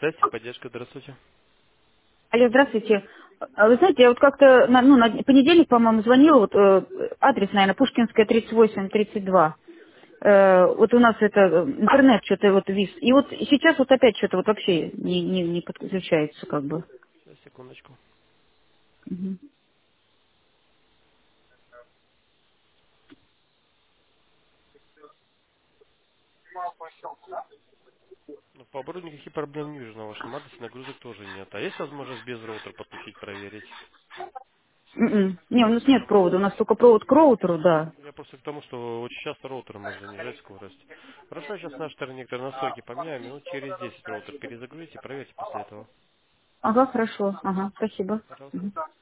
Тестик, поддержка, здравствуйте. Алло, здравствуйте. Вы знаете, я вот как-то на понедельник, по-моему, звонила, вот адрес, наверное, Пушкинская, 38-32. Вот у нас это интернет что-то вот вис. И вот сейчас вот опять что-то вот вообще не подключается как бы. Сейчас, секундочку. Мгм. Ну, по оборудованию никаких проблем не вижу на вашем адресе, нагрузок тоже нет. А есть возможность без роутера подключить, проверить? Не, у нас нет провода, у нас только провод к роутеру, да. Я просто к тому, что очень часто роутер может занижать скорость. Хорошо, я сейчас на нашей стороне некоторые настройки поменяю, минут через 10 роутер перезагрузите, проверьте после этого. Ага, хорошо, ага, спасибо. Пожалуйста. Мгм.